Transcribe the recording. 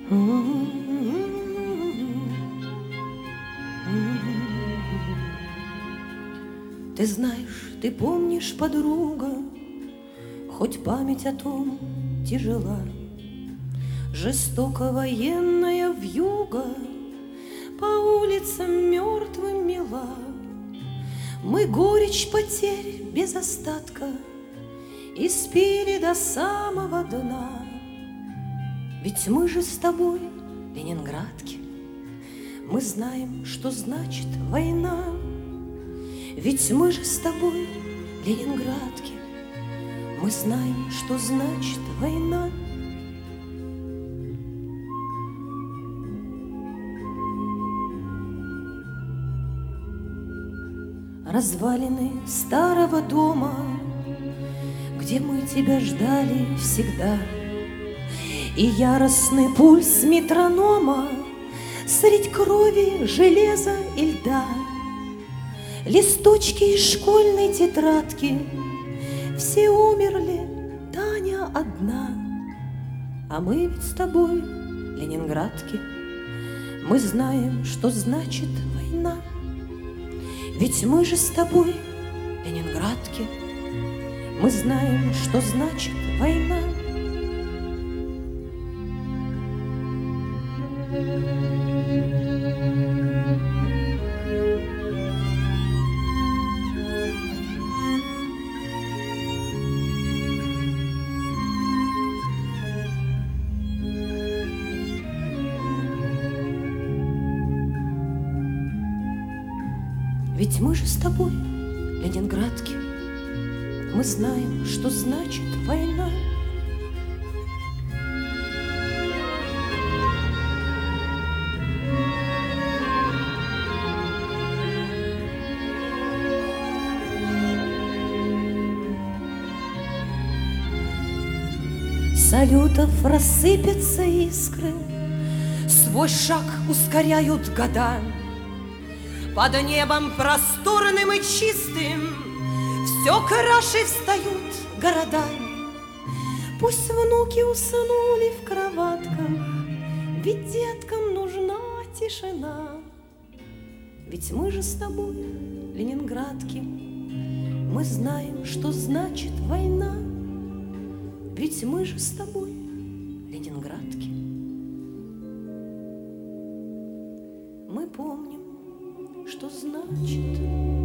Ты знаешь, ты помнишь, подруга, хоть память о том тяжела, жестоко военная вьюга по улицам мертвым мела. Мы горечь потерь без остатка испили до самого дна. Ведь мы же с тобой, ленинградки, мы знаем, что значит война. Ведь мы же с тобой, ленинградки, мы знаем, что значит война. Развалины старого дома, где мы тебя ждали всегда, и яростный пульс метронома средь крови, железа и льда. Листочки из школьной тетрадки, все умерли, Таня одна. А мы ведь с тобой, ленинградки, мы знаем, что значит война. Ведь мы же с тобой, ленинградки, мы знаем, что значит война. Ведь мы же с тобой, ленинградки, мы знаем, что значит война. Салютов рассыпятся искры, свой шаг ускоряют года. Под небом просторным и чистым все краше встают города. Пусть внуки уснули в кроватках, ведь деткам нужна тишина. Ведь мы же с тобой, ленинградки, мы знаем, что значит война. Ведь мы же с тобой, ленинградки, мы помним, что значит